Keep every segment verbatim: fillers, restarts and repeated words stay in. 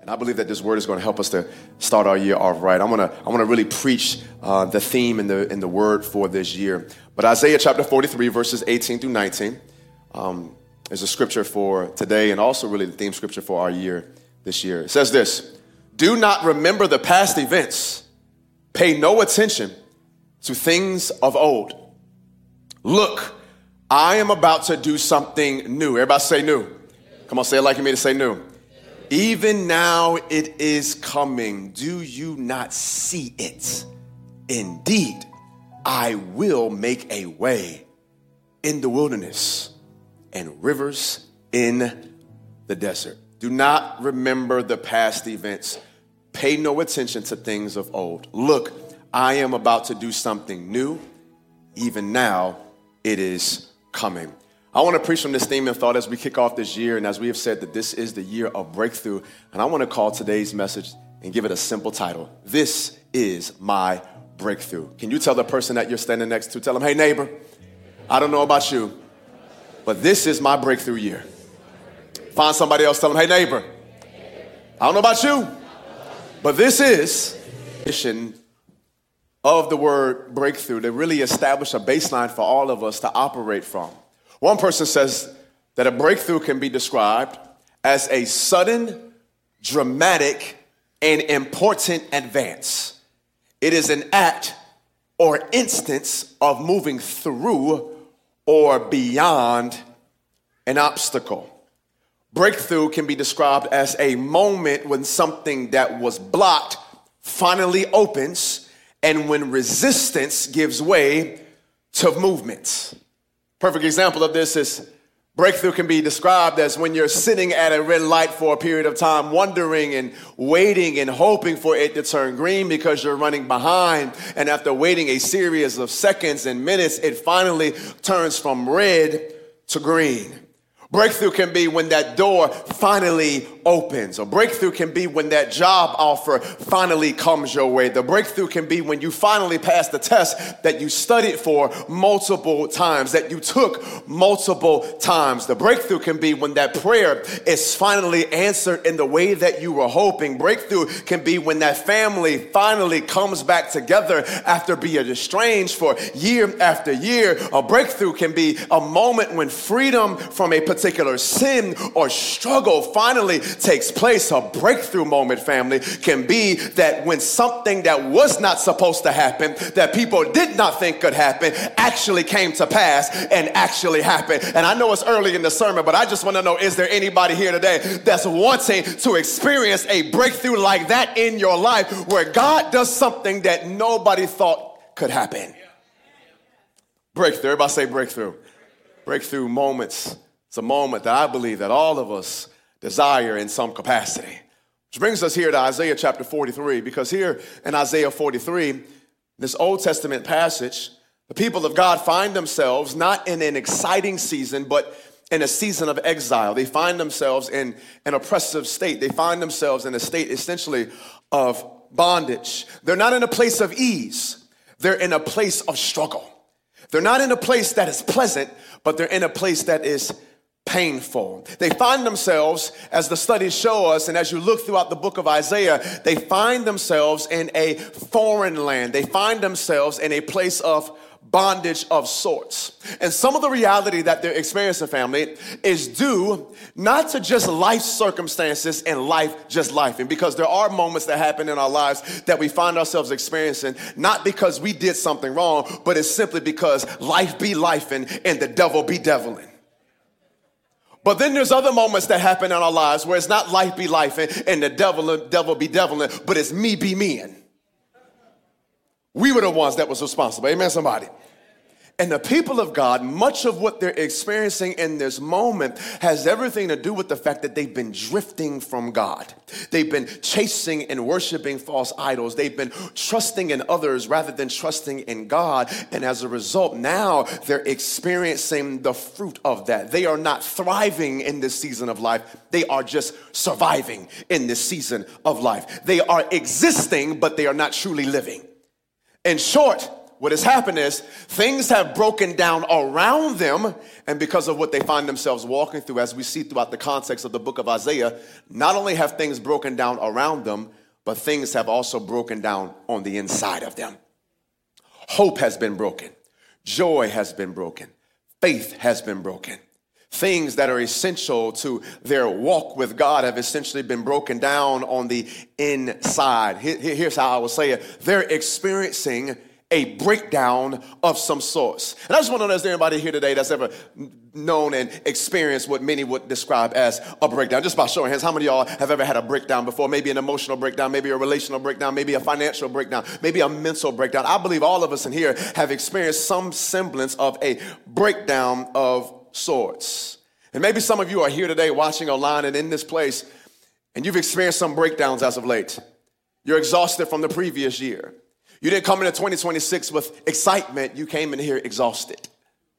And I believe that this word is going to help us to start our year off right. I'm going to I want to really preach uh, the theme and the, and the word for this year. But Isaiah chapter forty-three, verses eighteen through nineteen um, is a scripture for today and also really the theme scripture for our year this year. It says this: do not remember the past events. Pay no attention to things of old. Look, I am about to do something new. Everybody say new. Come on, say it like you mean to say new. Even now it is coming. Do you not see it? Indeed, I will make a way in the wilderness and rivers in the desert. Do not remember the past events. Pay no attention to things of old. Look, I am about to do something new. Even now it is coming. I want to preach from this theme and thought as we kick off this year, and as we have said that this is the year of breakthrough, and I want to call today's message and give it a simple title. This is my breakthrough. Can you tell the person that you're standing next to, tell them, hey neighbor, I don't know about you, but this is my breakthrough year. Find somebody else, tell them, hey neighbor, I don't know about you, but this is the mission of the word breakthrough to really establish a baseline for all of us to operate from. One person says that a breakthrough can be described as a sudden, dramatic, and important advance. It is an act or instance of moving through or beyond an obstacle. Breakthrough can be described as a moment when something that was blocked finally opens and when resistance gives way to movement. Perfect example of this is breakthrough can be described as when you're sitting at a red light for a period of time, wondering and waiting and hoping for it to turn green because you're running behind. And after waiting a series of seconds and minutes, it finally turns from red to green. Breakthrough can be when that door finally opens. Or breakthrough can be when that job offer finally comes your way. The breakthrough can be when you finally pass the test that you studied for multiple times, that you took multiple times. The breakthrough can be when that prayer is finally answered in the way that you were hoping. Breakthrough can be when that family finally comes back together after being estranged for year after year. A breakthrough can be a moment when freedom from a particular sin or struggle finally takes place. A breakthrough moment, family, can be that when something that was not supposed to happen, that people did not think could happen, actually came to pass and actually happened. And I know it's early in the sermon, but I just want to know, is there anybody here today that's wanting to experience a breakthrough like that in your life where God does something that nobody thought could happen? Breakthrough. Everybody say breakthrough. Breakthrough moments. It's a moment that I believe that all of us desire in some capacity. Which brings us here to Isaiah chapter forty-three, because here in Isaiah forty-three, this Old Testament passage, the people of God find themselves not in an exciting season, but in a season of exile. They find themselves in an oppressive state. They find themselves in a state essentially of bondage. They're not in a place of ease. They're in a place of struggle. They're not in a place that is pleasant, but they're in a place that is painful. They find themselves, as the studies show us, and as you look throughout the book of Isaiah, they find themselves in a foreign land. They find themselves in a place of bondage of sorts. And some of the reality that they're experiencing, family, is due not to just life circumstances and life just life. And because there are moments that happen in our lives that we find ourselves experiencing, not because we did something wrong, but it's simply because life be lifing and the devil be deviling. But then there's other moments that happen in our lives where it's not life be life and, and the devil, devil be deviling, but it's me be meing. We were the ones that was responsible. Amen, somebody. And the people of God, much of what they're experiencing in this moment has everything to do with the fact that they've been drifting from God. They've been chasing and worshiping false idols. They've been trusting in others rather than trusting in God. And as a result, now they're experiencing the fruit of that. They are not thriving in this season of life. They are just surviving in this season of life. They are existing, but they are not truly living. In short, what has happened is things have broken down around them, and because of what they find themselves walking through, as we see throughout the context of the book of Isaiah, not only have things broken down around them, but things have also broken down on the inside of them. Hope has been broken. Joy has been broken. Faith has been broken. Things that are essential to their walk with God have essentially been broken down on the inside. Here's how I will say it. They're experiencing a breakdown of some sorts. And I just want to know, is there anybody here today that's ever known and experienced what many would describe as a breakdown? Just by showing hands, how many of y'all have ever had a breakdown before? Maybe an emotional breakdown, maybe a relational breakdown, maybe a financial breakdown, maybe a mental breakdown. I believe all of us in here have experienced some semblance of a breakdown of sorts. And maybe some of you are here today watching online and in this place, and you've experienced some breakdowns as of late. You're exhausted from the previous year. You didn't come into twenty twenty-six with excitement. You came in here exhausted.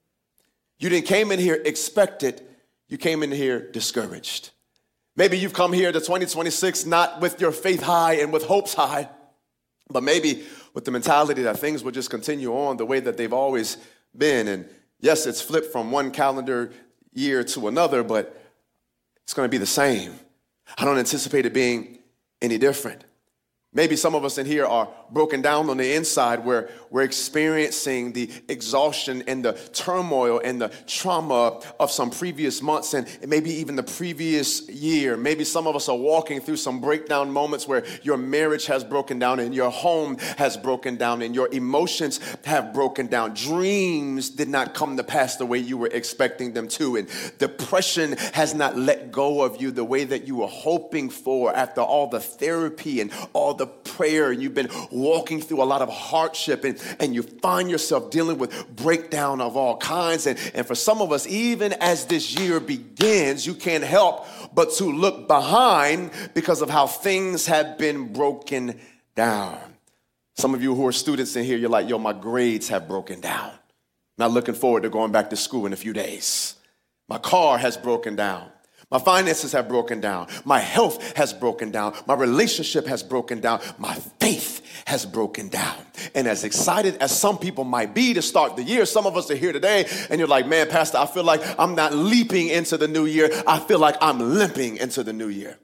You didn't came in here expected. You came in here discouraged. Maybe you've come here to twenty twenty-six not with your faith high and with hopes high, but maybe with the mentality that things will just continue on the way that they've always been. And yes, it's flipped from one calendar year to another, but it's going to be the same. I don't anticipate it being any different. Maybe some of us in here are broken down on the inside where we're experiencing the exhaustion and the turmoil and the trauma of some previous months and maybe even the previous year. Maybe some of us are walking through some breakdown moments where your marriage has broken down and your home has broken down and your emotions have broken down. Dreams did not come to pass the way you were expecting them to, and depression has not let go of you the way that you were hoping for after all the therapy and all the prayer, and you've been walking through a lot of hardship, and, and you find yourself dealing with breakdown of all kinds. And, and for some of us, even as this year begins, you can't help but to look behind because of how things have been broken down. Some of you who are students in here, you're like, yo, my grades have broken down. Not looking forward to going back to school in a few days. My car has broken down. My finances have broken down. My health has broken down. My relationship has broken down. My faith has broken down. And as excited as some people might be to start the year, some of us are here today and you're like, man, Pastor, I feel like I'm not leaping into the new year. I feel like I'm limping into the new year.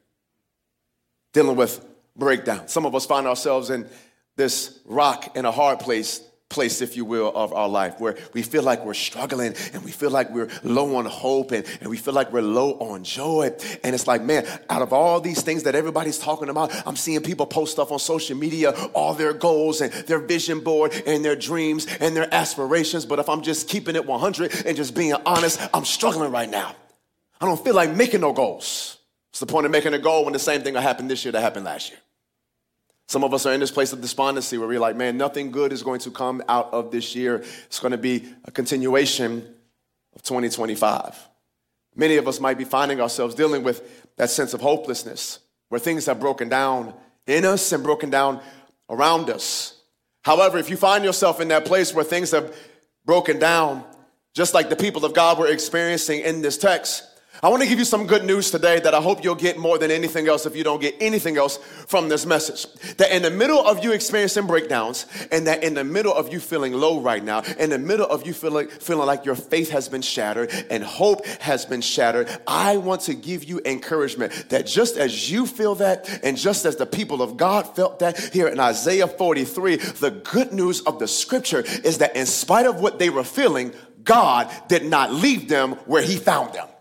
Dealing with breakdown. Some of us find ourselves in this rock in a hard place. place, if you will, of our life where we feel like we're struggling and we feel like we're low on hope and, and we feel like we're low on joy. And it's like, man, out of all these things that everybody's talking about, I'm seeing people post stuff on social media, all their goals and their vision board and their dreams and their aspirations. But if I'm just keeping it one hundred and just being honest, I'm struggling right now. I don't feel like making no goals. What's the point of making a goal when the same thing that happened this year that happened last year? Some of us are in this place of despondency where we're like, man, nothing good is going to come out of this year. It's going to be a continuation of twenty twenty-five. Many of us might be finding ourselves dealing with that sense of hopelessness where things have broken down in us and broken down around us. However, if you find yourself in that place where things have broken down, just like the people of God were experiencing in this text, I want to give you some good news today that I hope you'll get more than anything else if you don't get anything else from this message. That in the middle of you experiencing breakdowns, and that in the middle of you feeling low right now, in the middle of you feeling, feeling like your faith has been shattered and hope has been shattered, I want to give you encouragement that just as you feel that and just as the people of God felt that here in Isaiah forty-three, the good news of the scripture is that in spite of what they were feeling, God did not leave them where he found them.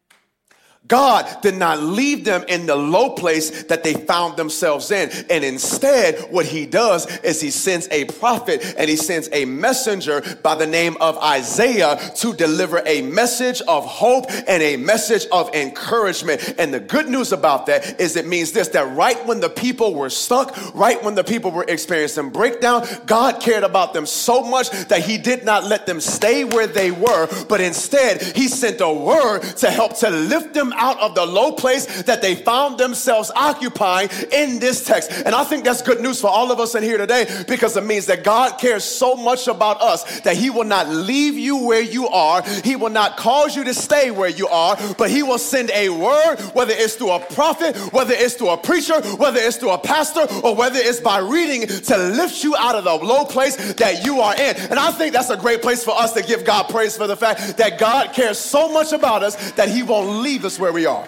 God did not leave them in the low place that they found themselves in. And instead, what he does is he sends a prophet and he sends a messenger by the name of Isaiah to deliver a message of hope and a message of encouragement. And the good news about that is it means this, that right when the people were stuck, right when the people were experiencing breakdown, God cared about them so much that he did not let them stay where they were, but instead he sent a word to help to lift them out of the low place that they found themselves occupying in this text. And I think that's good news for all of us in here today, because it means that God cares so much about us that he will not leave you where you are. He will not cause you to stay where you are, but he will send a word, whether it's through a prophet, whether it's through a preacher, whether it's through a pastor, or whether it's by reading, to lift you out of the low place that you are in. And I think that's a great place for us to give God praise for the fact that God cares so much about us that he won't leave us where we are.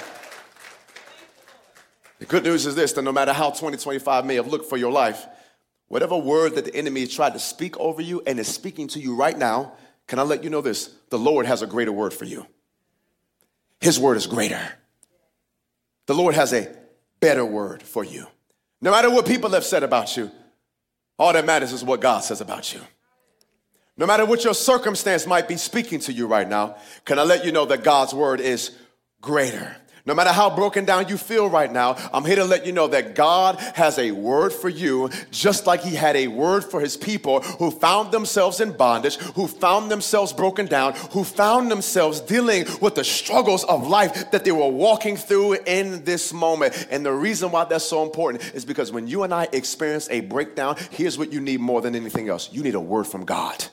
The good news is this, that no matter how twenty twenty-five may have looked for your life, whatever word that the enemy tried to speak over you and is speaking to you right now, can I let you know this? The Lord has a greater word for you. His word is greater. The Lord has a better word for you. No matter what people have said about you, all that matters is what God says about you. No matter what your circumstance might be speaking to you right now, can I let you know that God's word is greater? No matter how broken down you feel right now, I'm here to let you know that God has a word for you, just like he had a word for his people who found themselves in bondage, who found themselves broken down, who found themselves dealing with the struggles of life that they were walking through in this moment. And the reason why that's so important is because when you and I experience a breakdown, here's what you need more than anything else. You need a word from God.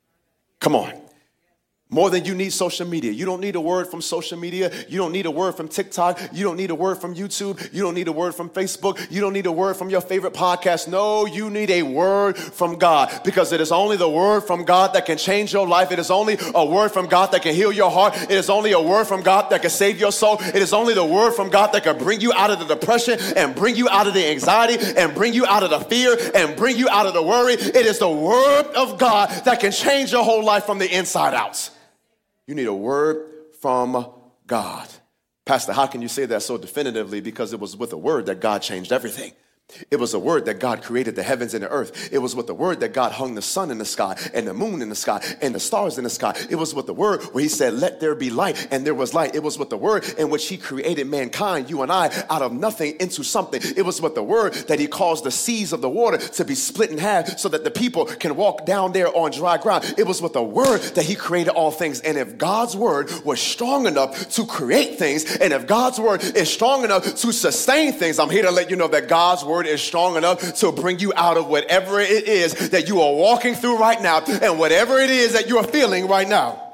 Come on. More than you need social media. You don't need a word from social media. You don't need a word from TikTok. You don't need a word from YouTube. You don't need a word from Facebook. You don't need a word from your favorite podcast. No, you need a word from God, because it is only the word from God that can change your life. It is only a word from God that can heal your heart. It is only a word from God that can save your soul. It is only the word from God that can bring you out of the depression and bring you out of the anxiety and bring you out of the fear and bring you out of the worry. It is the word of God that can change your whole life from the inside out. You need a word from God. Pastor, how can you say that so definitively? Because it was with a word that God changed everything. It was a word that God created the heavens and the earth. It was with the word that God hung the sun in the sky and the moon in the sky and the stars in the sky. It was with the word where he said, let there be light, and there was light. It was with the word in which he created mankind, you and I, out of nothing into something. It was with the word that he caused the seas of the water to be split in half so that the people can walk down there on dry ground. It was with the word that he created all things. And if God's word was strong enough to create things, and if God's word is strong enough to sustain things, I'm here to let you know that God's word is strong enough to bring you out of whatever it is that you are walking through right now, and whatever it is that you're feeling right now.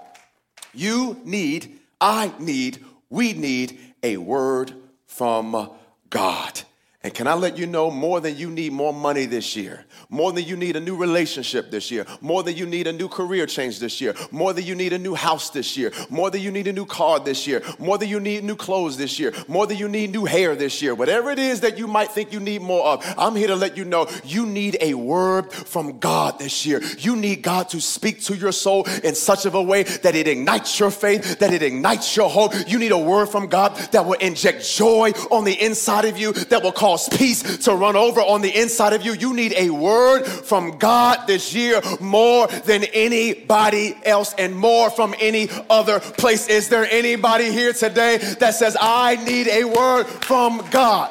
You need, I need, we need a word from God. And can I let you know, more than you need more money this year, more than you need a new relationship this year, more than you need a new career change this year, more than you need a new house this year, more than you need a new car this year, more than you need new clothes this year, more than you need new hair this year, whatever it is that you might think you need more of, I'm here to let you know you need a word from God this year. You need God to speak to your soul in such of a way that it ignites your faith, that it ignites your hope. You need a word from God that will inject joy on the inside of you, that will cause peace to run over on the inside of you. You need a word from God this year more than anybody else and more from any other place. Is there anybody here today that says, I need a word from God?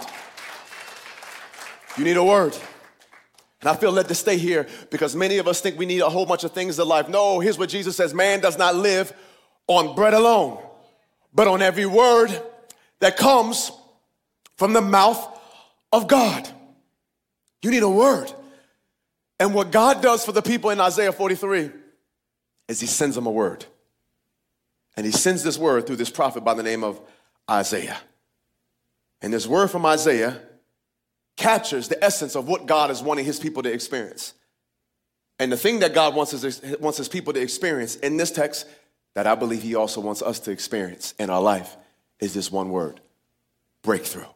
You need a word. And I feel led to stay here because many of us think we need a whole bunch of things in life. No, here's what Jesus says: man does not live on bread alone, but on every word that comes from the mouth of God. You need a word. And what God does for the people in Isaiah forty-three is he sends them a word. And he sends this word through this prophet by the name of Isaiah. And this word from Isaiah captures the essence of what God is wanting his people to experience. And the thing that God wants his, wants his people to experience in this text, that I believe he also wants us to experience in our life, is this one word: breakthrough.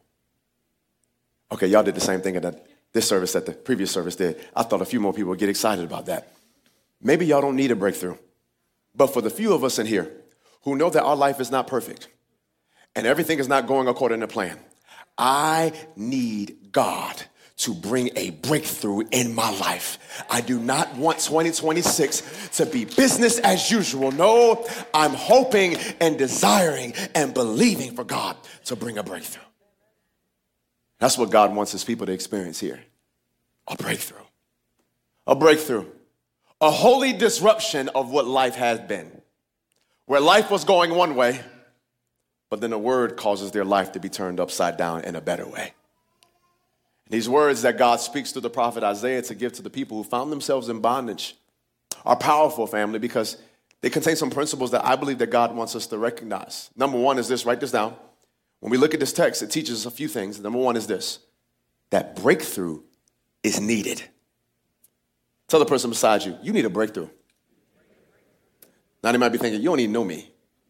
Okay, y'all did the same thing in the, this service that the previous service did. I thought a few more people would get excited about that. Maybe y'all don't need a breakthrough. But for the few of us in here who know that our life is not perfect and everything is not going according to plan, I need God to bring a breakthrough in my life. I do not want twenty twenty-six to be business as usual. No, I'm hoping and desiring and believing for God to bring a breakthrough. That's what God wants his people to experience here. A breakthrough. A breakthrough. A holy disruption of what life has been. Where life was going one way, but then the word causes their life to be turned upside down in a better way. These words that God speaks through the prophet Isaiah to give to the people who found themselves in bondage are powerful, family, because they contain some principles that I believe that God wants us to recognize. Number one is this, write this down. When we look at this text, it teaches us a few things. Number one is this, that breakthrough is needed. Tell the person beside you, you need a breakthrough. Now they might be thinking, you don't even know me.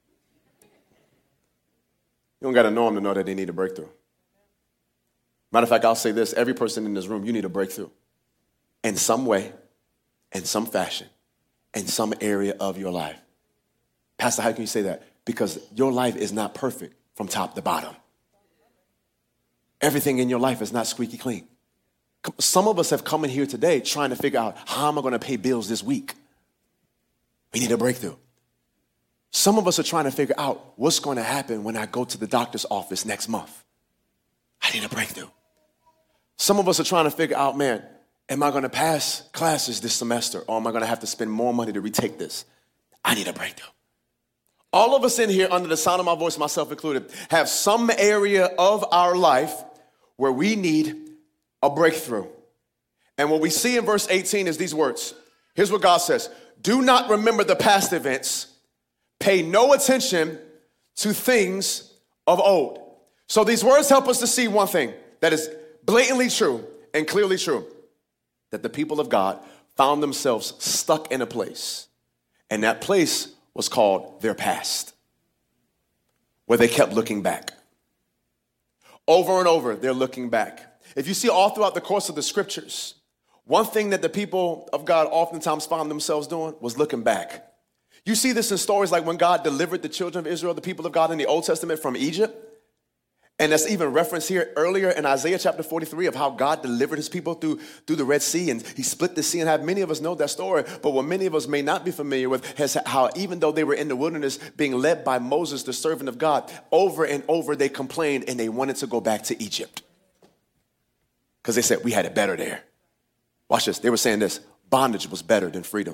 You don't got to know them to know that they need a breakthrough. Matter of fact, I'll say this, every person in this room, you need a breakthrough. In some way, in some fashion, in some area of your life. Pastor, how can you say that? Because your life is not perfect from top to bottom. Everything in your life is not squeaky clean. Some of us have come in here today trying to figure out, how am I going to pay bills this week? We need a breakthrough. Some of us are trying to figure out what's going to happen when I go to the doctor's office next month. I need a breakthrough. Some of us are trying to figure out, man, am I going to pass classes this semester, or am I going to have to spend more money to retake this? I need a breakthrough. All of us in here, under the sound of my voice, myself included, have some area of our life where we need a breakthrough. And what we see in verse eighteen is these words. Here's what God says. Do not remember the past events. Pay no attention to things of old. So these words help us to see one thing that is blatantly true and clearly true, that the people of God found themselves stuck in a place, and that place was called their past, where they kept looking back. Over and over, they're looking back. If you see all throughout the course of the scriptures, one thing that the people of God oftentimes found themselves doing was looking back. You see this in stories like when God delivered the children of Israel, the people of God in the Old Testament, from Egypt. And that's even referenced here earlier in Isaiah chapter forty-three of how God delivered his people through, through the Red Sea, and he split the sea in half. Many of us know that story, but what many of us may not be familiar with is how even though they were in the wilderness being led by Moses, the servant of God, over and over they complained and they wanted to go back to Egypt. Because they said, we had it better there. Watch this. They were saying this, bondage was better than freedom.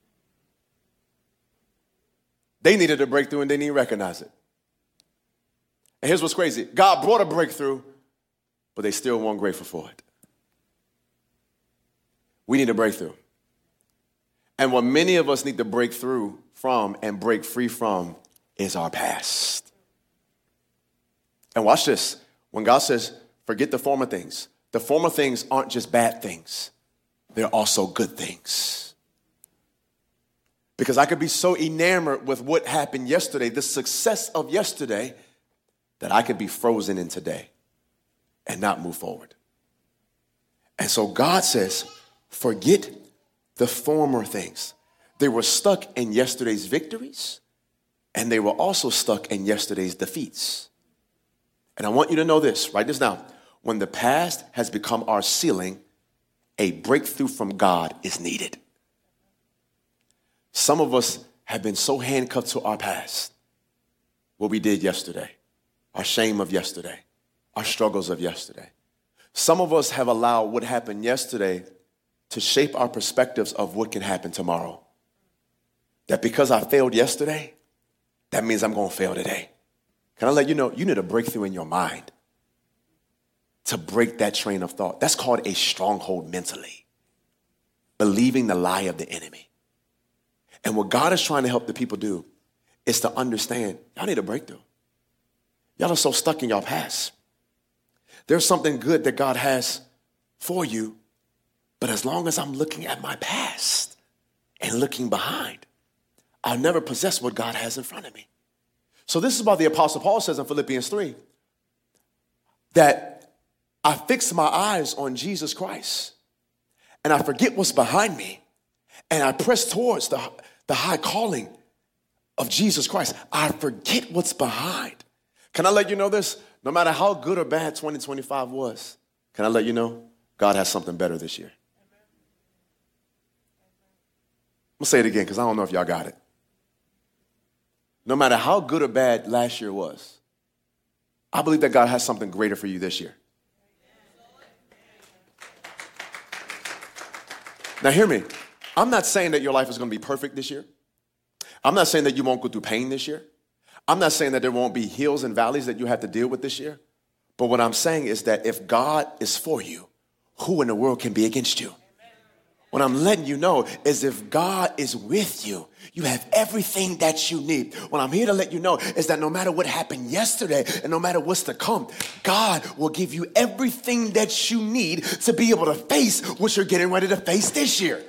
They needed a breakthrough and they didn't recognize it. And here's what's crazy. God brought a breakthrough, but they still weren't grateful for it. We need a breakthrough. And what many of us need to break through from and break free from is our past. And watch this. When God says, forget the former things, the former things aren't just bad things. They're also good things. Because I could be so enamored with what happened yesterday, the success of yesterday, that I could be frozen in today and not move forward. And so God says, forget the former things. They were stuck in yesterday's victories, and they were also stuck in yesterday's defeats. And I want you to know this, write this down. When the past has become our ceiling, a breakthrough from God is needed. Some of us have been so handcuffed to our past, what we did yesterday, our shame of yesterday, our struggles of yesterday. Some of us have allowed what happened yesterday to shape our perspectives of what can happen tomorrow. That because I failed yesterday, that means I'm going to fail today. Can I let you know, you need a breakthrough in your mind to break that train of thought. That's called a stronghold mentally. Believing the lie of the enemy. And what God is trying to help the people do is to understand, y'all need a breakthrough. Y'all are so stuck in your past. There's something good that God has for you, but as long as I'm looking at my past and looking behind, I'll never possess what God has in front of me. So this is why the Apostle Paul says in Philippians three, that I fix my eyes on Jesus Christ and I forget what's behind me and I press towards the, the high calling of Jesus Christ. I forget what's behind. Can I let you know this? No matter how good or bad twenty twenty-five was, can I let you know God has something better this year? I'm going to say it again because I don't know if y'all got it. No matter how good or bad last year was, I believe that God has something greater for you this year. Now hear me. I'm not saying that your life is going to be perfect this year. I'm not saying that you won't go through pain this year. I'm not saying that there won't be hills and valleys that you have to deal with this year. But what I'm saying is that if God is for you, who in the world can be against you? What I'm letting you know is if God is with you, you have everything that you need. What I'm here to let you know is that no matter what happened yesterday and no matter what's to come, God will give you everything that you need to be able to face what you're getting ready to face this year.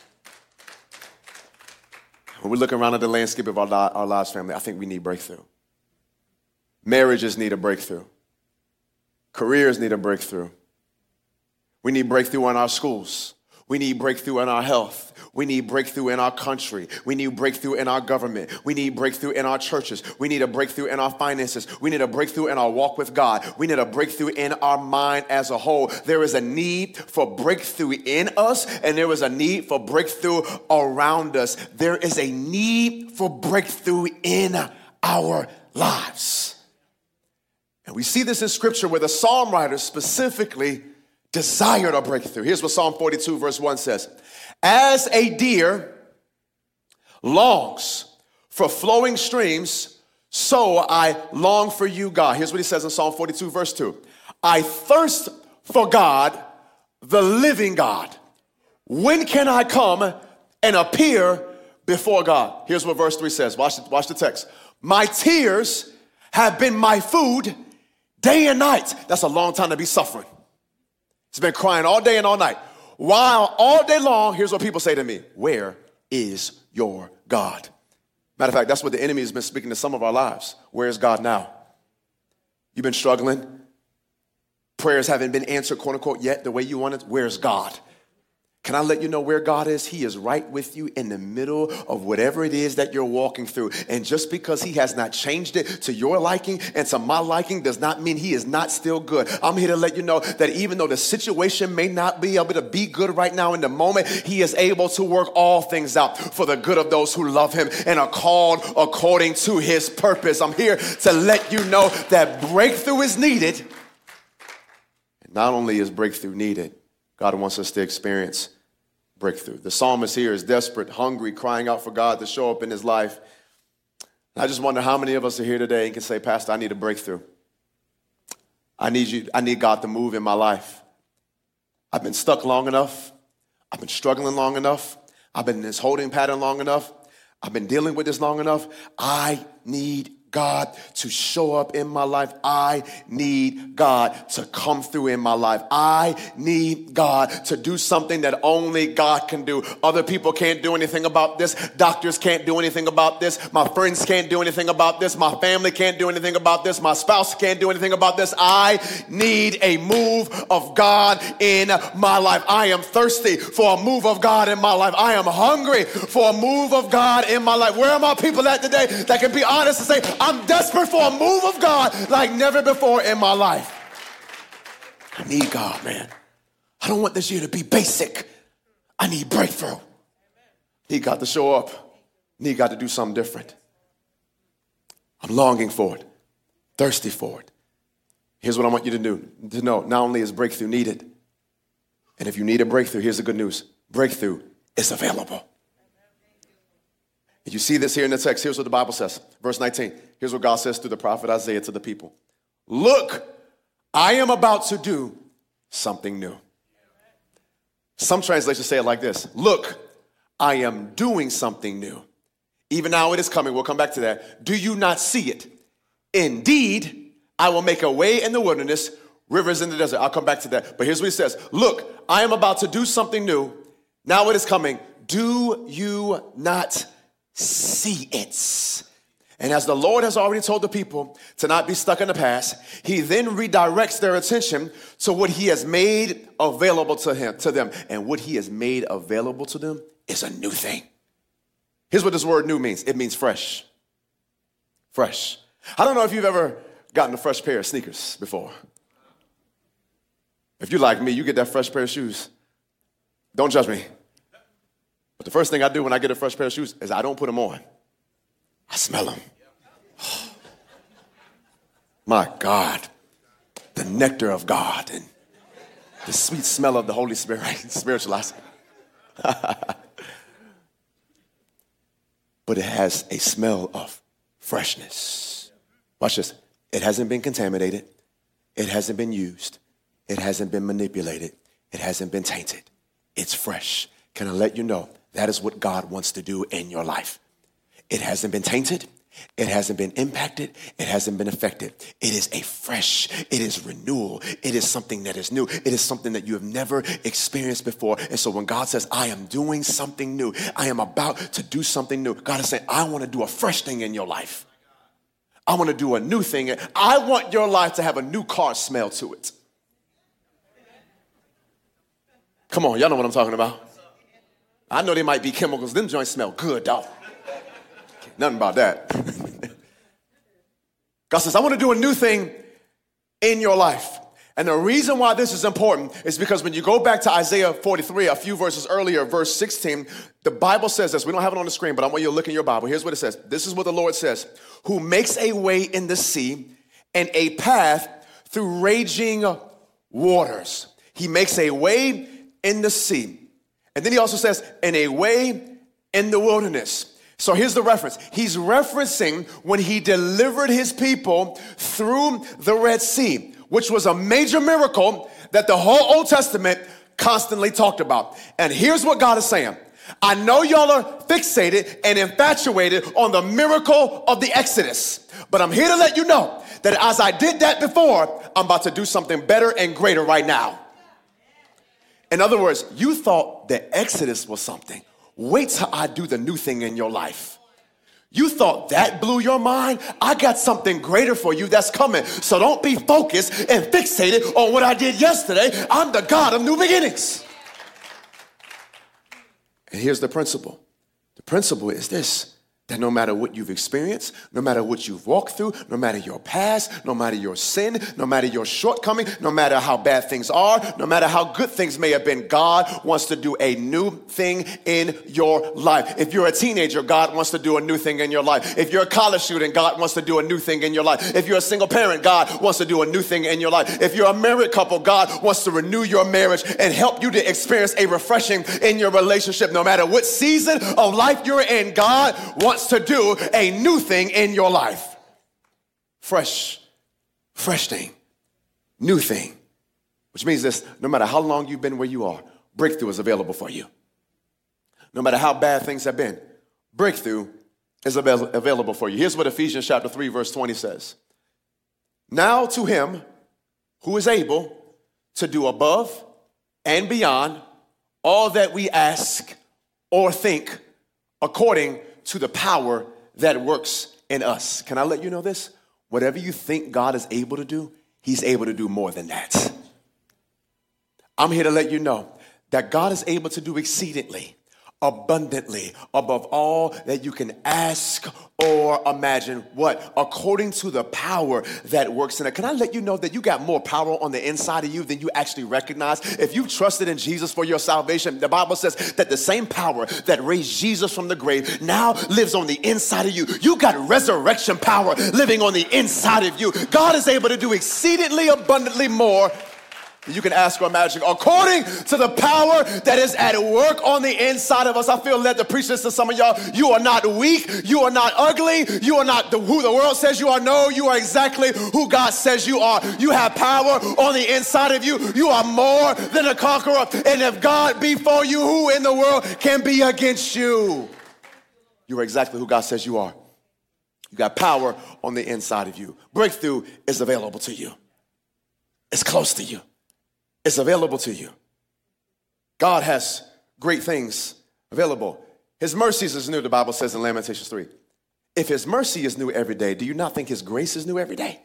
When we look around at the landscape of our, li- our lives, family, I think we need breakthrough. Marriages need a breakthrough. Careers need a breakthrough. We need breakthrough in our schools. We need breakthrough in our health. We need breakthrough in our country. We need breakthrough in our government. We need breakthrough in our churches. We need a breakthrough in our finances. We need a breakthrough in our walk with God. We need a breakthrough in our mind as a whole. There is a need for breakthrough in us, and there is a need for breakthrough around us. There is a need for breakthrough in our lives. And we see this in Scripture where the psalm writer specifically desired a breakthrough. Here's what Psalm forty-two verse one says. As a deer longs for flowing streams, so I long for you, God. Here's what he says in Psalm forty-two verse two. I thirst for God, the living God. When can I come and appear before God? Here's what verse three says. Watch, watch the text. My tears have been my food day and night. That's a long time to be suffering. He's been crying all day and all night. While all day long, here's what people say to me. Where is your God? Matter of fact, that's what the enemy has been speaking to some of our lives. Where is God now? You've been struggling. Prayers haven't been answered, quote unquote, yet the way you want it. Where's God? Can I let you know where God is? He is right with you in the middle of whatever it is that you're walking through. And just because he has not changed it to your liking and to my liking does not mean he is not still good. I'm here to let you know that even though the situation may not be able to be good right now in the moment, he is able to work all things out for the good of those who love him and are called according to his purpose. I'm here to let you know that breakthrough is needed. And not only is breakthrough needed, God wants us to experience breakthrough. The psalmist here is desperate, hungry, crying out for God to show up in his life. I just wonder how many of us are here today and can say, Pastor, I need a breakthrough. I need you. I need God to move in my life. I've been stuck long enough. I've been struggling long enough. I've been in this holding pattern long enough. I've been dealing with this long enough. I need God to show up in my life. I need God to come through in my life. I need God to do something that only God can do. Other people can't do anything about this. Doctors can't do anything about this. My friends can't do anything about this. My family can't do anything about this. My spouse can't do anything about this. I need a move of God in my life. I am thirsty for a move of God in my life. I am hungry for a move of God in my life. Where are my people at today that can be honest and say, I'm desperate for a move of God like never before in my life? I need God, man. I don't want this year to be basic. I need breakthrough. Need God to show up. Need God to do something different. I'm longing for it. Thirsty for it. Here's what I want you to do. To know, not only is breakthrough needed, and if you need a breakthrough, here's the good news. Breakthrough is available. You see this here in the text. Here's what the Bible says. Verse nineteen. Here's what God says through the prophet Isaiah to the people. Look, I am about to do something new. Some translations say it like this. Look, I am doing something new. Even now it is coming. We'll come back to that. Do you not see it? Indeed, I will make a way in the wilderness, rivers in the desert. I'll come back to that. But here's what he says. Look, I am about to do something new. Now it is coming. Do you not see it? And as the Lord has already told the people to not be stuck in the past, he then redirects their attention to what he has made available to him, to them. And what he has made available to them is a new thing. Here's what this word new means. It means fresh. Fresh. I don't know if you've ever gotten a fresh pair of sneakers before. If you're like me, you get that fresh pair of shoes. Don't judge me. But the first thing I do when I get a fresh pair of shoes is I don't put them on. I smell them. My God, the nectar of God and the sweet smell of the Holy Spirit, spiritualized. But it has a smell of freshness. Watch this. It hasn't been contaminated. It hasn't been used. It hasn't been manipulated. It hasn't been tainted. It's fresh. Can I let you know that is what God wants to do in your life? It hasn't been tainted. It hasn't been impacted. It hasn't been affected. It is a fresh, it is renewal. It is something that is new. It is something that you have never experienced before. And so when God says, I am doing something new, I am about to do something new, God is saying, I want to do a fresh thing in your life. I want to do a new thing. I want your life to have a new car smell to it. Come on, y'all know what I'm talking about. I know there might be chemicals. Them joints smell good, dog. Nothing about that. God says, I want to do a new thing in your life. And the reason why this is important is because when you go back to Isaiah forty-three, a few verses earlier, verse sixteen, the Bible says this. We don't have it on the screen, but I want you to look in your Bible. Here's what it says. This is what the Lord says. Who makes a way in the sea and a path through raging waters. He makes a way in the sea. And then he also says, and a way in the wilderness. So here's the reference. He's referencing when he delivered his people through the Red Sea, which was a major miracle that the whole Old Testament constantly talked about. And here's what God is saying. I know y'all are fixated and infatuated on the miracle of the Exodus, but I'm here to let you know that as I did that before, I'm about to do something better and greater right now. In other words, you thought the Exodus was something. Wait till I do the new thing in your life. You thought that blew your mind? I got something greater for you that's coming. So don't be focused and fixated on what I did yesterday. I'm the God of new beginnings. And here's the principle. The principle is this, that no matter what you've experienced, no matter what you've walked through, no matter your past, no matter your sin, no matter your shortcoming, no matter how bad things are, no matter how good things may have been, God wants to do a new thing in your life. If you're a teenager, God wants to do a new thing in your life. If you're a college student, God wants to do a new thing in your life. If you're a single parent, God wants to do a new thing in your life. If you're a married couple, God wants to renew your marriage and help you to experience a refreshing in your relationship. No matter what season of life you're in, God wants to do a new thing in your life. Fresh, fresh thing, new thing. Which means this, no matter how long you've been where you are, breakthrough is available for you. No matter how bad things have been, breakthrough is avail- available for you. Here's what Ephesians chapter three, verse twenty says. Now to him who is able to do above and beyond all that we ask or think, according to the power that works in us. Can I let you know this? Whatever you think God is able to do, he's able to do more than that. I'm here to let you know that God is able to do exceedingly, abundantly, above all that you can ask or imagine. What? According to the power that works in it. Can I let you know that you got more power on the inside of you than you actually recognize? If you trusted in Jesus for your salvation, the Bible says that the same power that raised Jesus from the grave now lives on the inside of you. You got resurrection power living on the inside of you. God is able to do exceedingly abundantly more you can ask or imagine, according to the power that is at work on the inside of us. I feel led to preach this to some of y'all. You are not weak. You are not ugly. You are not the, who the world says you are. No, you are exactly who God says you are. You have power on the inside of you. You are more than a conqueror. And if God be for you, who in the world can be against you? You are exactly who God says you are. You got power on the inside of you. Breakthrough is available to you. It's close to you. It's available to you. God has great things available. His mercies is new, the Bible says in Lamentations three. If his mercy is new every day, do you not think his grace is new every day?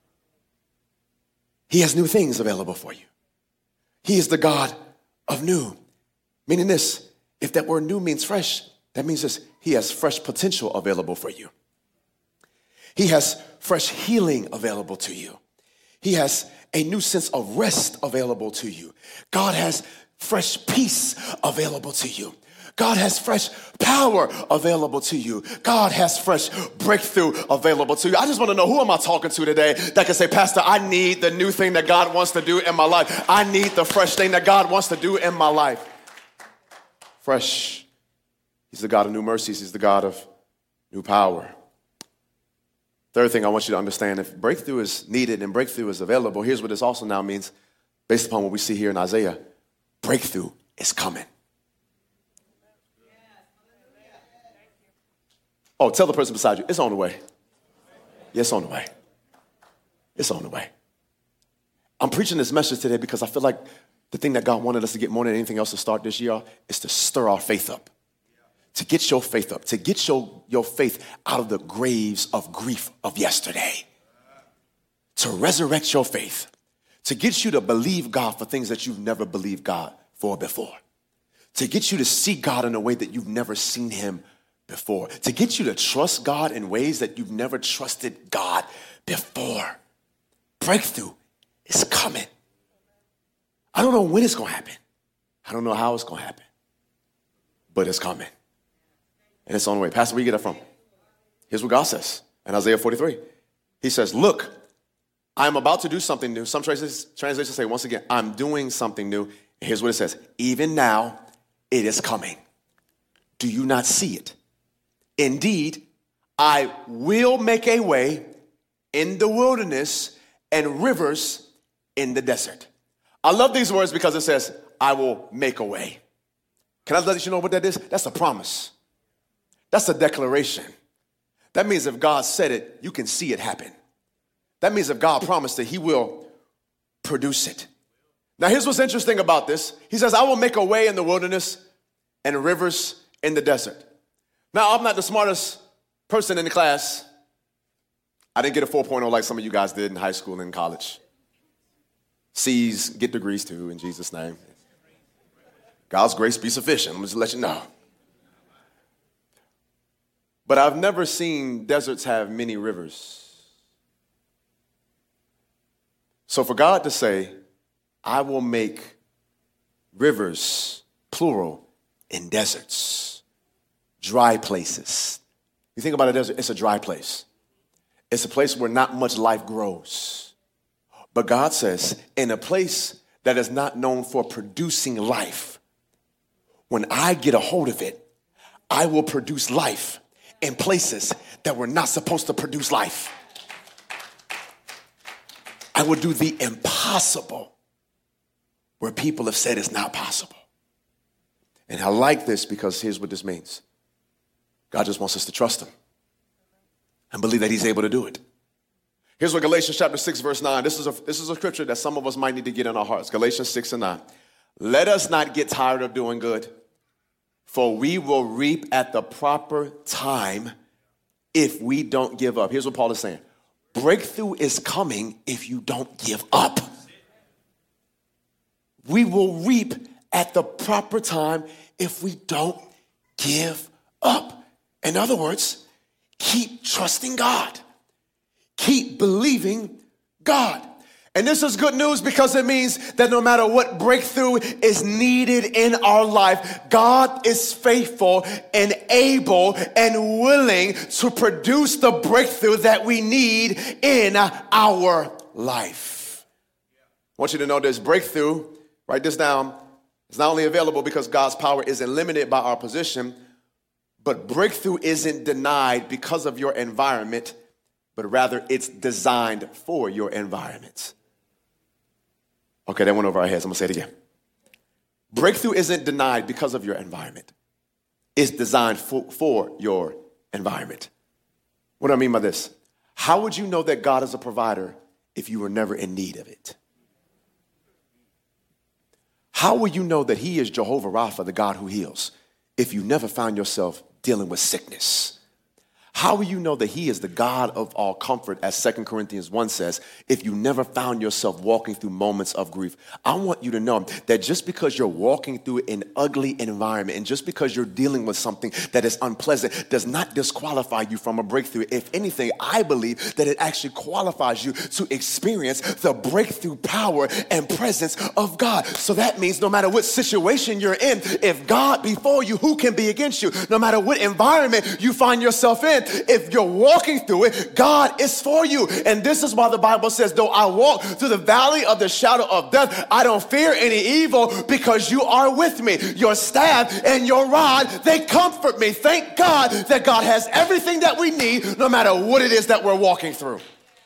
He has new things available for you. He is the God of new. Meaning this, if that word new means fresh, that means this, he has fresh potential available for you. He has fresh healing available to you. He has a new sense of rest available to you. God has fresh peace available to you. God has fresh power available to you. God has fresh breakthrough available to you. I just want to know, who am I talking to today that can say, Pastor, I need the new thing that God wants to do in my life. I need the fresh thing that God wants to do in my life. Fresh. He's the God of new mercies. He's the God of new power. Third thing I want you to understand, if breakthrough is needed and breakthrough is available, here's what this also now means, based upon what we see here in Isaiah. Breakthrough is coming. Oh, tell the person beside you, it's on the way. Yeah, it's on the way. It's on the way. I'm preaching this message today because I feel like the thing that God wanted us to get more than anything else to start this year is to stir our faith up. To get your faith up, to get your, your faith out of the graves of grief of yesterday, to resurrect your faith, to get you to believe God for things that you've never believed God for before, to get you to see God in a way that you've never seen him before, to get you to trust God in ways that you've never trusted God before. Breakthrough is coming. I don't know when it's going to happen. I don't know how it's going to happen, but it's coming. And it's on the way. Pastor, where you get that from? Here's what God says in Isaiah forty-three. He says, look, I'm about to do something new. Some translations, translations say, once again, I'm doing something new. And here's what it says. Even now, it is coming. Do you not see it? Indeed, I will make a way in the wilderness and rivers in the desert. I love these words because it says, I will make a way. Can I let you know what that is? That's a promise. That's a declaration. That means if God said it, you can see it happen. That means if God promised it, he will produce it. Now, here's what's interesting about this. He says, I will make a way in the wilderness and rivers in the desert. Now, I'm not the smartest person in the class. I didn't get a four point oh like some of you guys did in high school and in college. C's, get degrees too, in Jesus' name. God's grace be sufficient. I'm just let you know. But I've never seen deserts have many rivers. So for God to say, I will make rivers, plural, in deserts, dry places. You think about a desert, it's a dry place. It's a place where not much life grows. But God says, in a place that is not known for producing life, when I get a hold of it, I will produce life in places that were not supposed to produce life. I will do the impossible where people have said it's not possible. And I like this because here's what this means. God just wants us to trust him and believe that he's able to do it. Here's what Galatians chapter six, verse nine. This is a, this is a scripture that some of us might need to get in our hearts. Galatians six and nine. Let us not get tired of doing good, for we will reap at the proper time if we don't give up. Here's what Paul is saying. Breakthrough is coming if you don't give up. We will reap at the proper time if we don't give up. In other words, keep trusting God. Keep believing God. And this is good news because it means that no matter what breakthrough is needed in our life, God is faithful and able and willing to produce the breakthrough that we need in our life. I want you to know this breakthrough, write this down, is not only available because God's power isn't limited by our position, but breakthrough isn't denied because of your environment, but rather it's designed for your environment. Okay, that went over our heads. I'm going to say it again. Breakthrough isn't denied because of your environment. It's designed for, for your environment. What do I mean by this? How would you know that God is a provider if you were never in need of it? How will you know that he is Jehovah Rapha, the God who heals, if you never found yourself dealing with sickness? How will you know that he is the God of all comfort, as Second Corinthians one says, if you never found yourself walking through moments of grief? I want you to know that just because you're walking through an ugly environment and just because you're dealing with something that is unpleasant does not disqualify you from a breakthrough. If anything, I believe that it actually qualifies you to experience the breakthrough power and presence of God. So that means no matter what situation you're in, if God be for you, who can be against you? No matter what environment you find yourself in, it, if you're walking through it, God is for you. And this is why the Bible says, though I walk through the valley of the shadow of death, I don't fear any evil because you are with me. Your staff and your rod, they comfort me. Thank God that God has everything that we need, no matter what it is that we're walking through.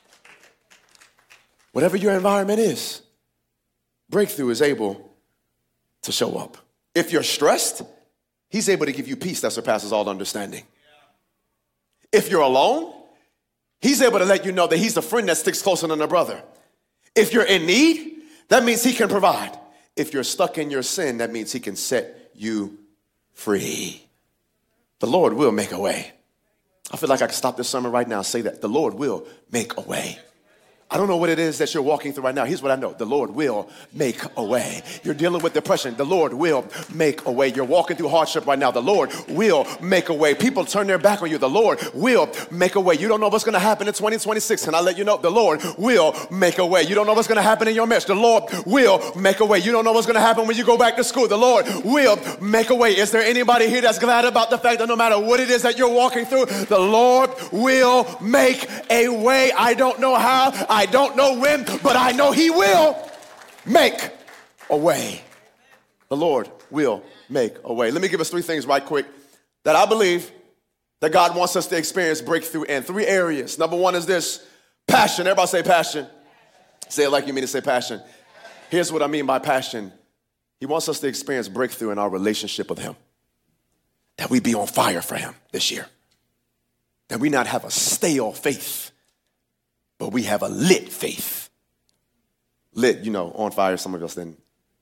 Whatever your environment is, breakthrough is able to show up. If you're stressed, he's able to give you peace that surpasses all understanding. If you're alone, he's able to let you know that he's a friend that sticks closer than a brother. If you're in need, that means he can provide. If you're stuck in your sin, that means he can set you free. The Lord will make a way. I feel like I can stop this sermon right now and say that. The Lord will make a way. I don't know what it is that you're walking through right now. Here's what I know. The Lord will make a way. You're dealing with depression. The Lord will make a way. You're walking through hardship right now. The Lord will make a way. People turn their back on you. The Lord will make a way. You don't know what's going to happen in twenty twenty-six. Can I let you know? The Lord will make a way. You don't know what's going to happen in your marriage. The Lord will make a way. You don't know what's going to happen when you go back to school. The Lord will make a way. Is there anybody here that's glad about the fact that no matter what it is that you're walking through, the Lord will make a way? I don't know how. I don't know when, but I know he will make a way. The Lord will make a way. Let me give us three things right quick that I believe that God wants us to experience breakthrough in. Three areas. Number one is this: passion. Everybody say passion. Say it like you mean to say passion. Here's what I mean by passion. He wants us to experience breakthrough in our relationship with him. That we be on fire for him this year. That we not have a stale faith, but we have a lit faith. Lit, you know, on fire. Some of us then.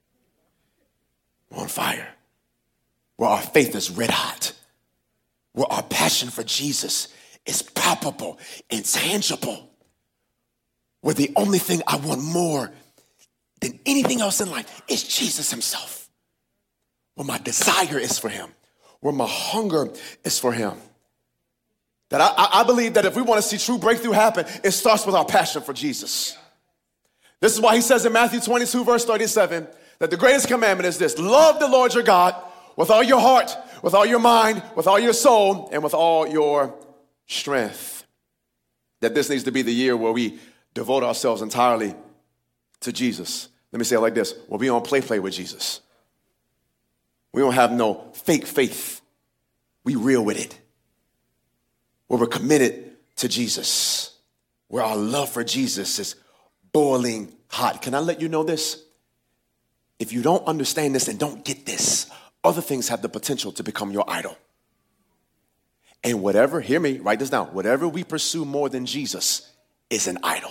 On fire. Where our faith is red hot. Where our passion for Jesus is palpable and tangible. Where the only thing I want more than anything else in life is Jesus himself. Where my desire is for him. Where my hunger is for him. That I, I believe that if we want to see true breakthrough happen, it starts with our passion for Jesus. This is why he says in Matthew twenty-two, verse thirty-seven, that the greatest commandment is this: love the Lord your God with all your heart, with all your mind, with all your soul, and with all your strength. That this needs to be the year where we devote ourselves entirely to Jesus. Let me say it like this: we'll be on play play with Jesus. We don't have no fake faith. We real with it. Where we're committed to Jesus, where our love for Jesus is boiling hot. Can I let you know this? If you don't understand this and don't get this, other things have the potential to become your idol. And whatever, hear me, write this down, whatever we pursue more than Jesus is an idol.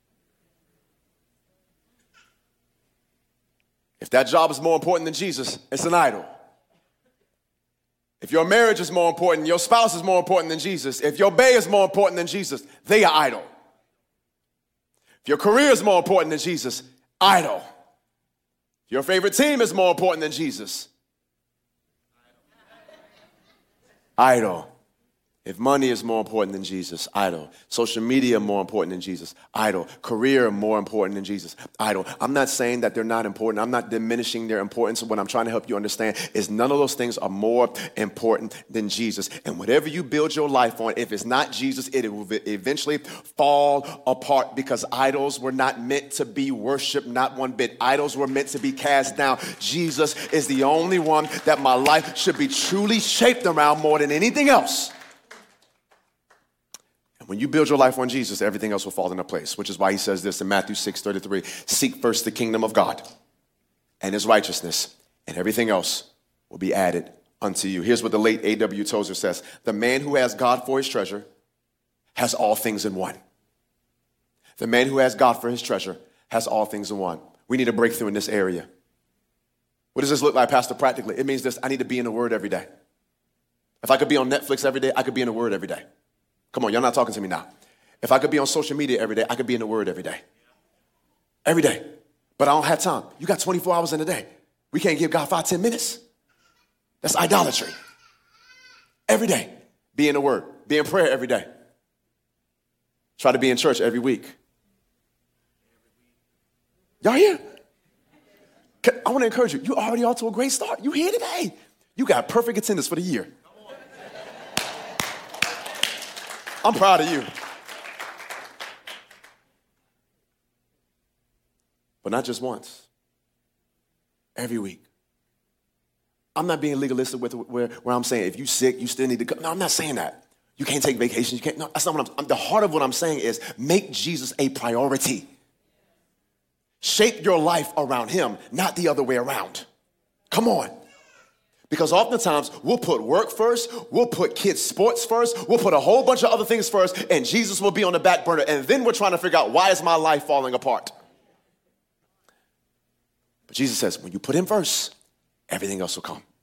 If that job is more important than Jesus, it's an idol. If your marriage is more important, your spouse is more important than Jesus, if your bae is more important than Jesus, they are idol. If your career is more important than Jesus, idol. If your favorite team is more important than Jesus, idol. If money is more important than Jesus, idol. Social media more important than Jesus, idol. Career more important than Jesus, idol. I'm not saying that they're not important. I'm not diminishing their importance. What I'm trying to help you understand is none of those things are more important than Jesus. And whatever you build your life on, if it's not Jesus, it will eventually fall apart, because idols were not meant to be worshiped, not one bit. Idols were meant to be cast down. Jesus is the only one that my life should be truly shaped around more than anything else. When you build your life on Jesus, everything else will fall into place, which is why he says this in Matthew six thirty-three, seek first the kingdom of God and his righteousness, and everything else will be added unto you. Here's what the late A W Tozer says: the man who has God for his treasure has all things in one. The man who has God for his treasure has all things in one. We need a breakthrough in this area. What does this look like, Pastor, practically? It means this: I need to be in the Word every day. If I could be on Netflix every day, I could be in the Word every day. Come on, y'all not talking to me now. If I could be on social media every day, I could be in the Word every day. Every day. But I don't have time. You got twenty-four hours in a day. We can't give God five, ten minutes. That's idolatry. Every day, be in the Word. Be in prayer every day. Try to be in church every week. Y'all here? I want to encourage you. You already off to a great start. You here today. You got perfect attendance for the year. I'm proud of you. But not just once. Every week. I'm not being legalistic with where, where I'm saying if you're sick, you still need to go. No, I'm not saying that. You can't take vacations. You can't. No, that's not what I'm, I'm. The heart of what I'm saying is make Jesus a priority. Shape your life around him, not the other way around. Come on. Because oftentimes we'll put work first, we'll put kids' sports first, we'll put a whole bunch of other things first, and Jesus will be on the back burner. And then we're trying to figure out, why is my life falling apart? But Jesus says, when you put him first, everything else will come.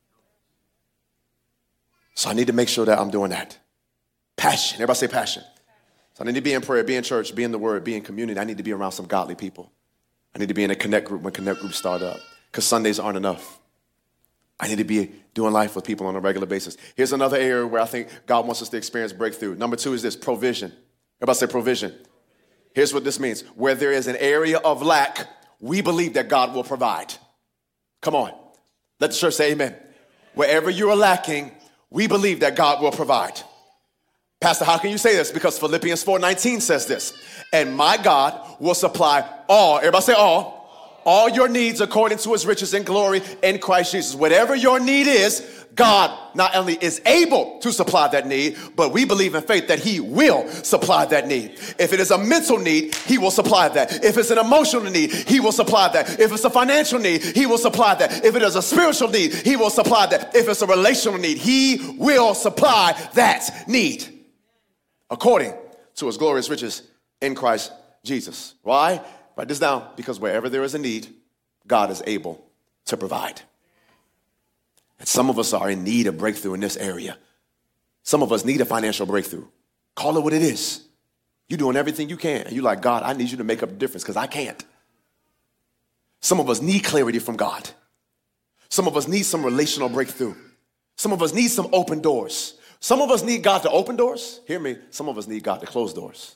So I need to make sure that I'm doing that. Passion. Everybody say passion. So I need to be in prayer, be in church, be in the word, be in community. I need to be around some godly people. I need to be in a connect group when connect groups start up, because Sundays aren't enough. I need to be doing life with people on a regular basis. Here's another area where I think God wants us to experience breakthrough. Number two is this, provision. Everybody say provision. Here's what this means. Where there is an area of lack, we believe that God will provide. Come on. Let the church say amen. Wherever you are lacking, we believe that God will provide. Pastor, how can you say this? Because Philippians four nineteen says this. And my God will supply all, everybody say all, all your needs according to his riches and glory in Christ Jesus. Whatever your need is, God not only is able to supply that need, but we believe in faith that he will supply that need. If it is a mental need, he will supply that. If it's an emotional need, he will supply that. If it's a financial need, he will supply that. If it is a spiritual need, he will supply that. If it's a relational need, he will supply that need according to his glorious riches in Christ Jesus. Why? Write this down. Because wherever there is a need, God is able to provide. And some of us are in need of breakthrough in this area. Some of us need a financial breakthrough. Call it what it is. You're doing everything you can. And you're like, God, I need you to make up the difference because I can't. Some of us need clarity from God. Some of us need some relational breakthrough. Some of us need some open doors. Some of us need God to open doors. Hear me. Some of us need God to close doors.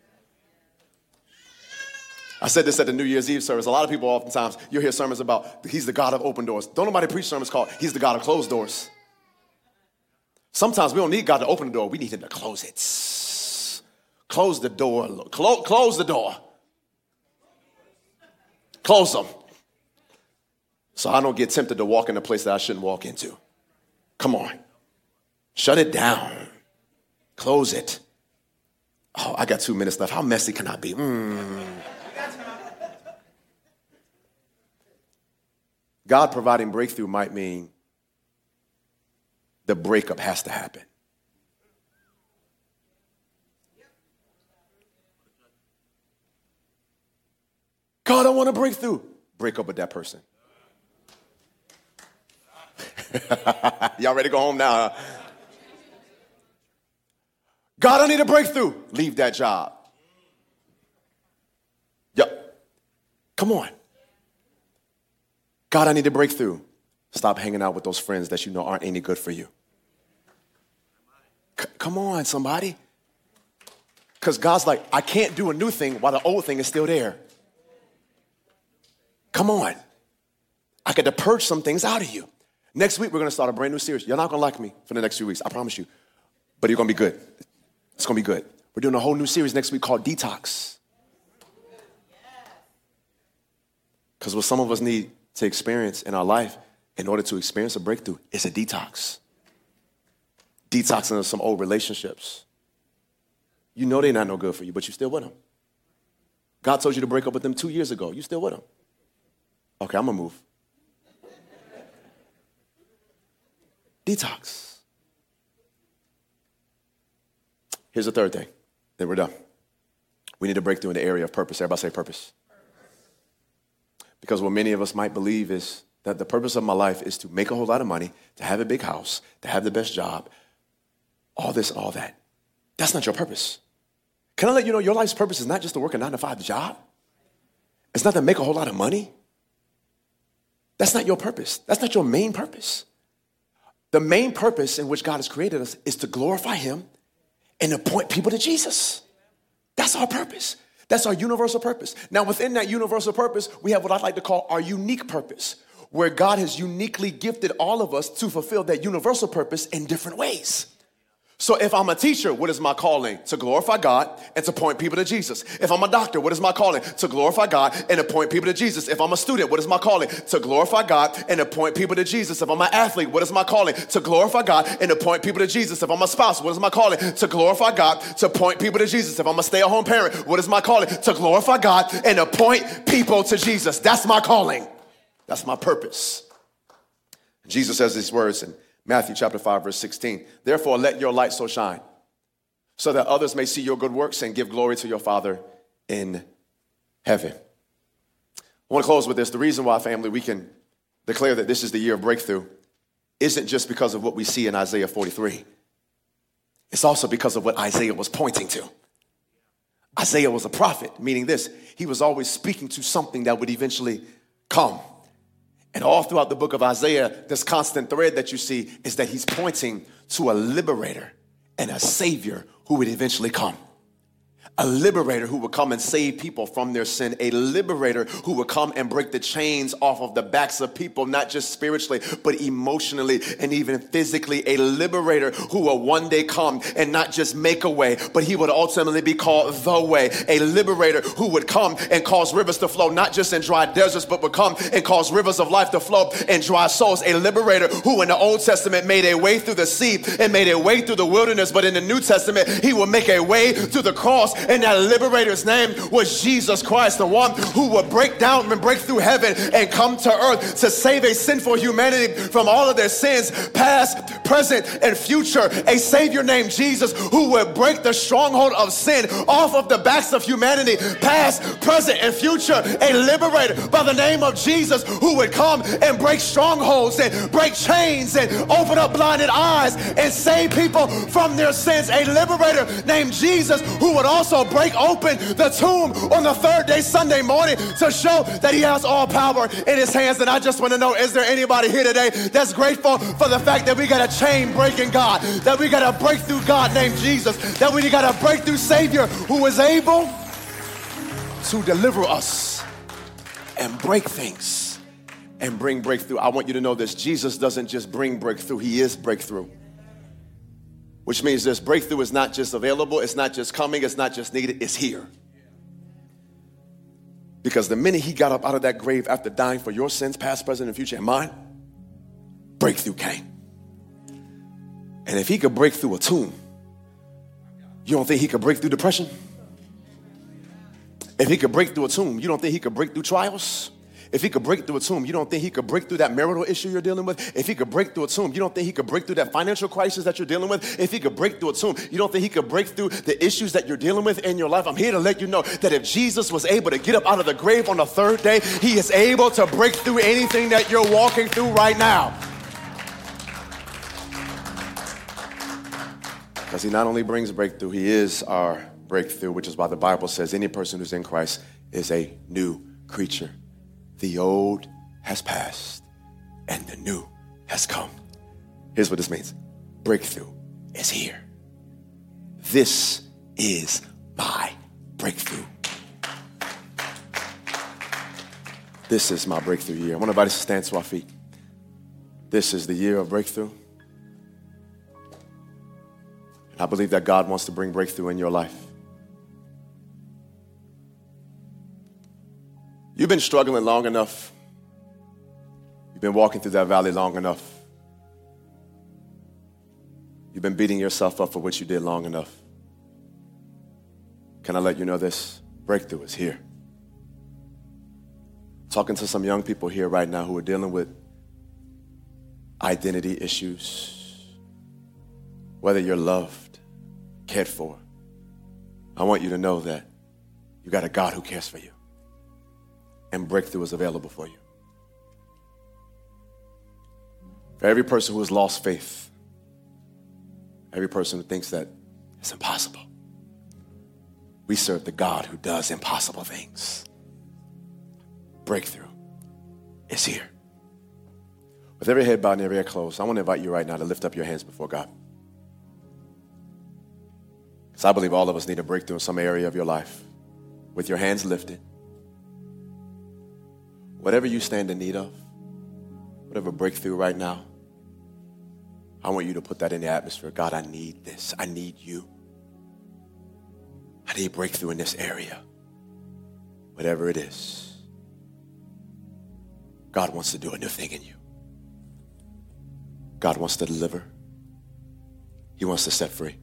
I said this at the New Year's Eve service. A lot of people oftentimes, you'll hear sermons about he's the God of open doors. Don't nobody preach sermons called he's the God of closed doors. Sometimes we don't need God to open the door. We need him to close it. Close the door. Close, close the door. Close them. So I don't get tempted to walk in a place that I shouldn't walk into. Come on. Shut it down. Close it. Oh, I got two minutes left. How messy can I be? Mm. God providing breakthrough might mean the breakup has to happen. God, I want a breakthrough. Break up with that person. Y'all ready to go home now? Huh? God, I need a breakthrough. Leave that job. Yep. Come on. God, I need a breakthrough. Stop hanging out with those friends that you know aren't any good for you. C- come on, somebody. Because God's like, I can't do a new thing while the old thing is still there. Come on. I got to purge some things out of you. Next week, we're going to start a brand new series. You're not going to like me for the next few weeks. I promise you. But you're going to be good. It's going to be good. We're doing a whole new series next week called Detox. Because what some of us need to experience in our life in order to experience a breakthrough is a detox. Detoxing of some old relationships. You know they're not no good for you, but you're still with them. God told you to break up with them two years ago. You still with them. Okay, I'm going to move. Detox. Here's the third thing. Then we're done. We need a breakthrough in the area of purpose. Everybody say purpose. Because what many of us might believe is that the purpose of my life is to make a whole lot of money, to have a big house, to have the best job, all this and all that. That's not your purpose. Can I let you know your life's purpose is not just to work a nine to five job? It's not to make a whole lot of money. That's not your purpose. That's not your main purpose. The main purpose in which God has created us is to glorify him and to point people to Jesus. That's our purpose. That's our universal purpose. Now, within that universal purpose, we have what I'd like to call our unique purpose, where God has uniquely gifted all of us to fulfill that universal purpose in different ways. So if I'm a teacher, what is my calling? To glorify God and to point people to Jesus. If I'm a doctor, what is my calling? To glorify God and to point people to Jesus. If I'm a student, what is my calling? To glorify God and to point people to Jesus. If I'm an athlete, what is my calling? To glorify God and to point people to Jesus. If I'm a spouse, what is my calling? To glorify God, to point people to Jesus. If I'm a stay-at-home parent, what is my calling? To glorify God and to point people to Jesus. That's my calling. That's my purpose. Jesus says these words in Matthew chapter five, verse sixteen. Therefore, let your light so shine so that others may see your good works and give glory to your Father in heaven. I want to close with this. The reason why, family, we can declare that this is the year of breakthrough isn't just because of what we see in Isaiah forty-three. It's also because of what Isaiah was pointing to. Isaiah was a prophet, meaning this: he was always speaking to something that would eventually come. And all throughout the book of Isaiah, this constant thread that you see is that he's pointing to a liberator and a savior who would eventually come. A liberator who would come and save people from their sin. A liberator who would come and break the chains off of the backs of people, not just spiritually, but emotionally and even physically. A liberator who will one day come and not just make a way, but he would ultimately be called the way. A liberator who would come and cause rivers to flow, not just in dry deserts, but would come and cause rivers of life to flow in dry souls. A liberator who in the Old Testament made a way through the sea and made a way through the wilderness, but in the New Testament, he will make a way through the cross. And that liberator's name was Jesus Christ, the one who would break down and break through heaven and come to earth to save a sinful humanity from all of their sins, past, present, and future. A savior named Jesus who would break the stronghold of sin off of the backs of humanity, past, present, and future. A liberator by the name of Jesus who would come and break strongholds and break chains and open up blinded eyes and save people from their sins. A liberator named Jesus who would also break open the tomb on the third day, Sunday morning, to show that he has all power in his hands. And I just want to know, is there anybody here today that's grateful for the fact that we got a chain breaking God, that we got a breakthrough God named Jesus, that we got a breakthrough Savior who is able to deliver us and break things and bring breakthrough? I want you to know this: Jesus doesn't just bring breakthrough, he is breakthrough. Which means this breakthrough is not just available, it's not just coming, it's not just needed, it's here. Because the minute he got up out of that grave after dying for your sins, past, present, and future, and mine, breakthrough came. And if he could break through a tomb, you don't think he could break through depression? If he could break through a tomb, you don't think he could break through trials? If he could break through a tomb, you don't think he could break through that marital issue you're dealing with? If he could break through a tomb, you don't think he could break through that financial crisis that you're dealing with? If he could break through a tomb, you don't think he could break through the issues that you're dealing with in your life? I'm here to let you know that if Jesus was able to get up out of the grave on the third day, he is able to break through anything that you're walking through right now. Because he not only brings breakthrough, he is our breakthrough, which is why the Bible says any person who's in Christ is a new creature. The old has passed and the new has come. Here's what this means. Breakthrough is here. This is my breakthrough. This is my breakthrough year. I want everybody to stand to our feet. This is the year of breakthrough. And I believe that God wants to bring breakthrough in your life. You've been struggling long enough. You've been walking through that valley long enough. You've been beating yourself up for what you did long enough. Can I let you know this? Breakthrough is here. Talking to some young people here right now who are dealing with identity issues. Whether you're loved, cared for, I want you to know that you got a God who cares for you. And breakthrough is available for you. For every person who has lost faith, every person who thinks that it's impossible, we serve the God who does impossible things. Breakthrough is here. With every head bowed and every ear closed, I want to invite you right now to lift up your hands before God. Because I believe all of us need a breakthrough in some area of your life. With your hands lifted, whatever you stand in need of, whatever breakthrough right now, I want you to put that in the atmosphere. God, I need this. I need you. I need breakthrough in this area. Whatever it is. God wants to do a new thing in you. God wants to deliver. He wants to set free.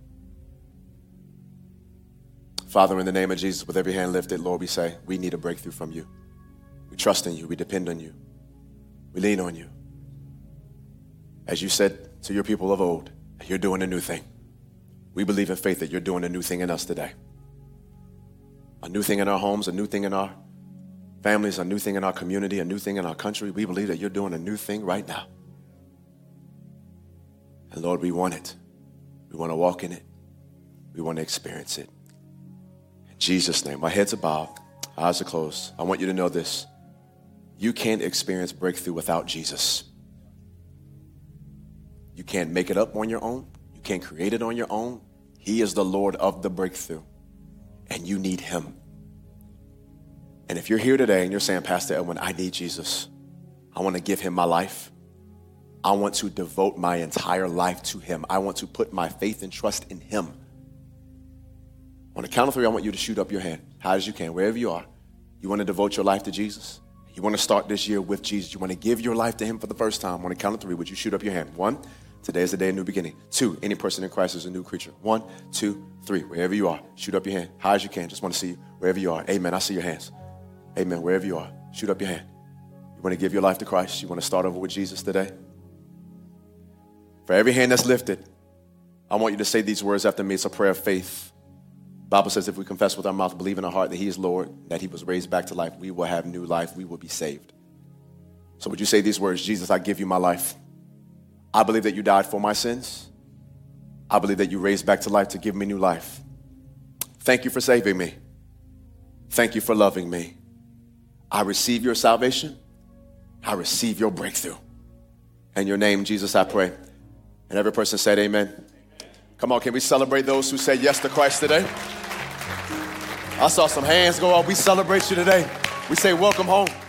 Father, in the name of Jesus, with every hand lifted, Lord, we say, we need a breakthrough from you. We trust in you. We depend on you. We lean on you. As you said to your people of old, you're doing a new thing. We believe in faith that you're doing a new thing in us today. A new thing in our homes, a new thing in our families, a new thing in our community, a new thing in our country. We believe that you're doing a new thing right now. And Lord, we want it. We want to walk in it. We want to experience it. In Jesus' name, my heads are bowed, eyes are closed. I want you to know this. You can't experience breakthrough without Jesus. You can't make it up on your own. You can't create it on your own. He is the Lord of the breakthrough, and you need him. And if you're here today and you're saying, Pastor Edwin, I need Jesus. I want to give him my life. I want to devote my entire life to him. I want to put my faith and trust in him. On the count of three, I want you to shoot up your hand, high as you can, wherever you are. You want to devote your life to Jesus? You want to start this year with Jesus? You want to give your life to him for the first time? On the count of three, would you shoot up your hand? One, today is the day of new beginning. Two, any person in Christ is a new creature. One, two, three, wherever you are, shoot up your hand, high as you can. Just want to see you wherever you are. Amen. I see your hands. Amen. Wherever you are, shoot up your hand. You want to give your life to Christ? You want to start over with Jesus today? For every hand that's lifted, I want you to say these words after me. It's a prayer of faith. The Bible says if we confess with our mouth, believe in our heart that he is Lord, that he was raised back to life, we will have new life. We will be saved. So would you say these words? Jesus, I give you my life. I believe that you died for my sins. I believe that you raised back to life to give me new life. Thank you for saving me. Thank you for loving me. I receive your salvation. I receive your breakthrough. In your name, Jesus, I pray. And every person said amen. Amen. Come on, can we celebrate those who said yes to Christ today? I saw some hands go up. We celebrate you today. We say welcome home.